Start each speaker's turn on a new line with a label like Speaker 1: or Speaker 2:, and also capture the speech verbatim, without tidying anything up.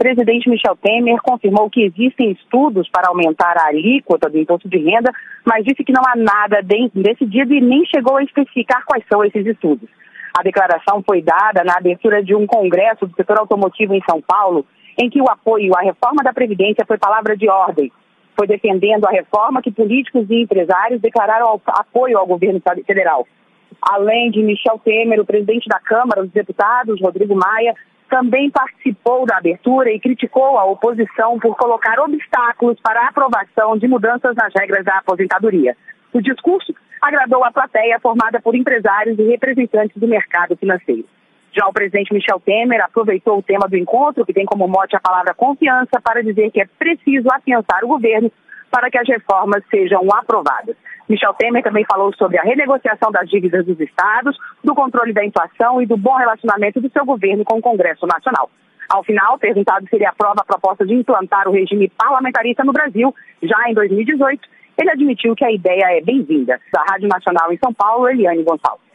Speaker 1: presidente Michel Temer confirmou que existem estudos para aumentar a alíquota do imposto de renda, mas disse que não há nada decidido e nem chegou a especificar quais são esses estudos. A declaração foi dada na abertura de um congresso do setor automotivo em São Paulo, em que o apoio à reforma da Previdência foi palavra de ordem. Foi defendendo a reforma que políticos e empresários declararam apoio ao governo federal. Além de Michel Temer, o presidente da Câmara dos Deputados, Rodrigo Maia, também participou da abertura e criticou a oposição por colocar obstáculos para a aprovação de mudanças nas regras da aposentadoria. O discurso agradou a plateia formada por empresários e representantes do mercado financeiro. Já o presidente Michel Temer aproveitou o tema do encontro, que tem como mote a palavra confiança, para dizer que é preciso afiançar o governo para que as reformas sejam aprovadas. Michel Temer também falou sobre a renegociação das dívidas dos estados, do controle da inflação e do bom relacionamento do seu governo com o Congresso Nacional. Ao final, perguntado se ele aprova a proposta de implantar o regime parlamentarista no Brasil, já em dois mil e dezoito, ele admitiu que a ideia é bem-vinda. Da Rádio Nacional em São Paulo, Eliane Gonçalves.